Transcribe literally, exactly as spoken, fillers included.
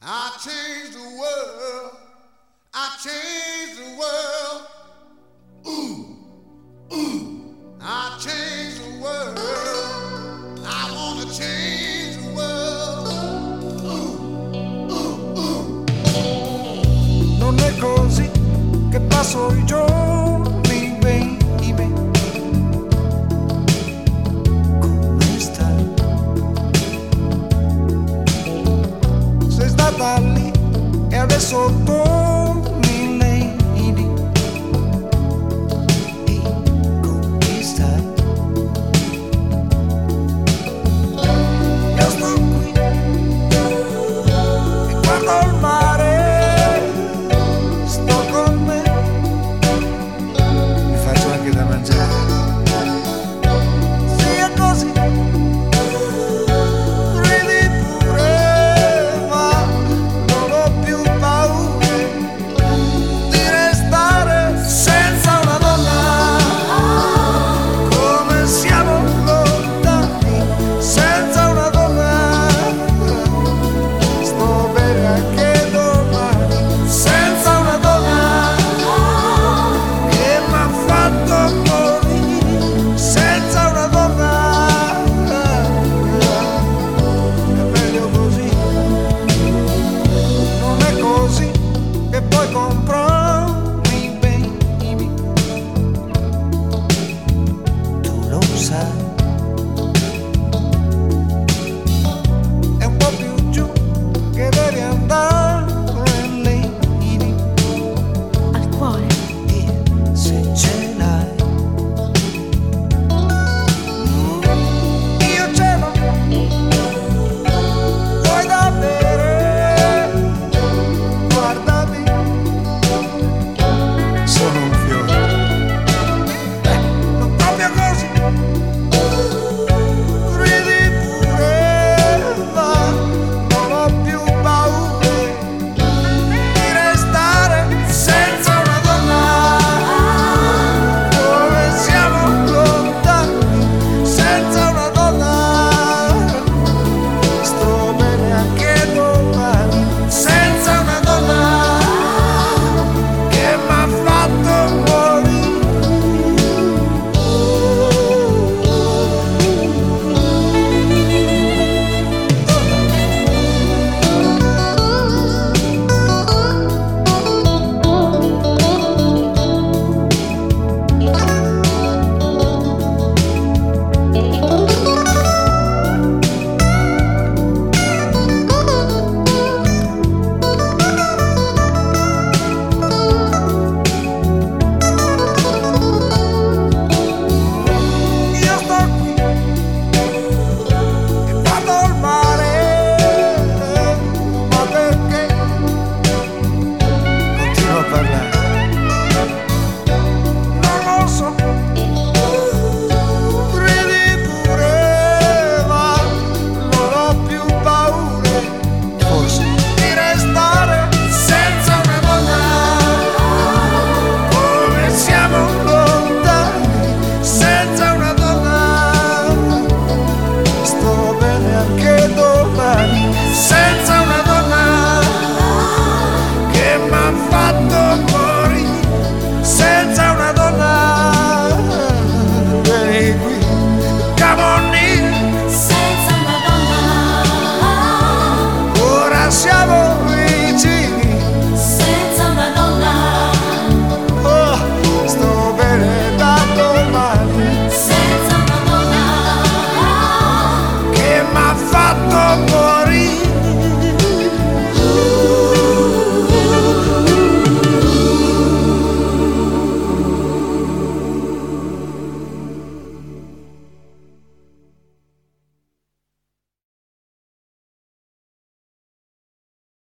I changed the world. I changed the world. Ooh, ooh. I changed the world. I want to change the world. Ooh, ooh, ooh. Non è così che passo i giorni, baby. Come stai? Sei stata lì e adesso torni, lady. E come stai? Io sto qui e guardo il mare.